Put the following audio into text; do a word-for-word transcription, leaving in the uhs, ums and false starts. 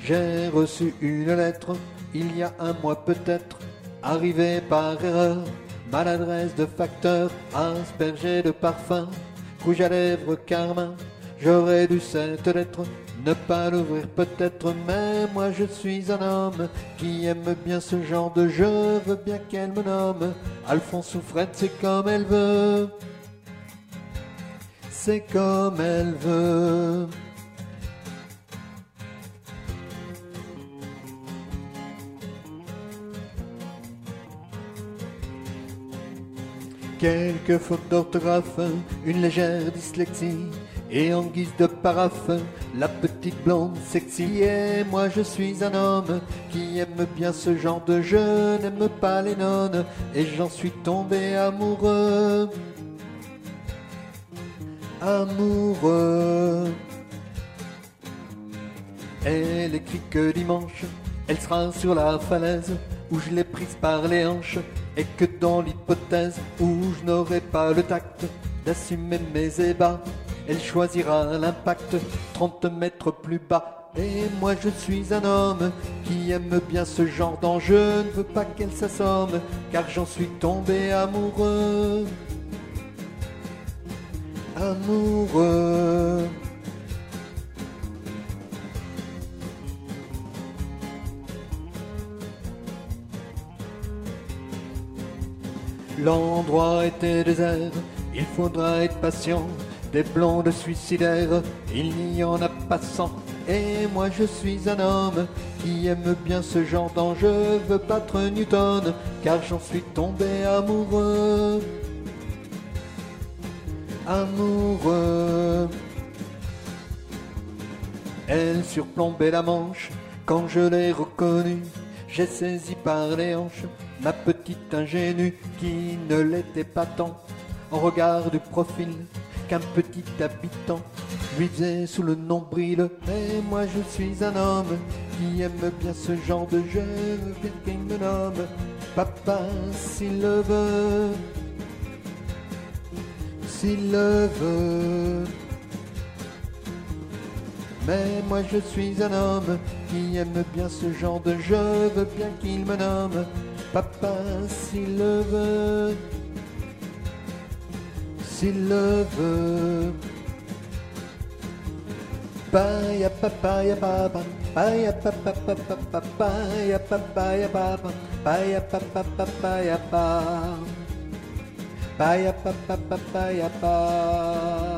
J'ai reçu une lettre, il y a un mois peut-être, arrivée par erreur, maladresse de facteur, aspergée de parfum, rouge à lèvres carmin. J'aurais dû cette lettre ne pas l'ouvrir peut-être, mais moi je suis un homme qui aime bien ce genre de jeu, veux bien qu'elle me nomme Alphonse ou Fred, c'est comme elle veut, c'est comme elle veut. Quelques fautes d'orthographe, une légère dyslexie, et en guise de paraphe, la petite blonde sexy. Et moi je suis un homme qui aime bien ce genre de jeu, n'aime pas les nonnes, et j'en suis tombé amoureux. Amoureux. Elle écrit que dimanche, elle sera sur la falaise, où je l'ai prise par les hanches, et que dans l'hypothèse où je n'aurai pas le tact d'assumer mes ébats, elle choisira l'impact trente mètres plus bas. Et moi je suis un homme qui aime bien ce genre d'enjeu, ne veux pas qu'elle s'assomme, car j'en suis tombé amoureux. Amoureux. L'endroit était désert, il faudra être patient. Des blondes suicidaires, il n'y en a pas cent. Et moi je suis un homme qui aime bien ce genre d'enjeu, veux battre Newton, car j'en suis tombé amoureux. Amoureux. Elle surplombait la Manche, quand je l'ai reconnue, j'ai saisi par les hanches ma petite ingénue qui ne l'était pas tant, en regard du profil, qu'un petit habitant lui faisait sous le nombril. Et moi je suis un homme qui aime bien ce genre de jeu, bien qu'il me nomme papa s'il le veut, s'il le veut. Mais moi je suis un homme qui aime bien ce genre de jeu, veux bien qu'il me nomme papa s'il le veut, s'il le veut. Paya papaya papa, paya papa papa papaya papaya papa, paya papa papaya pa, paya papa papaya pa.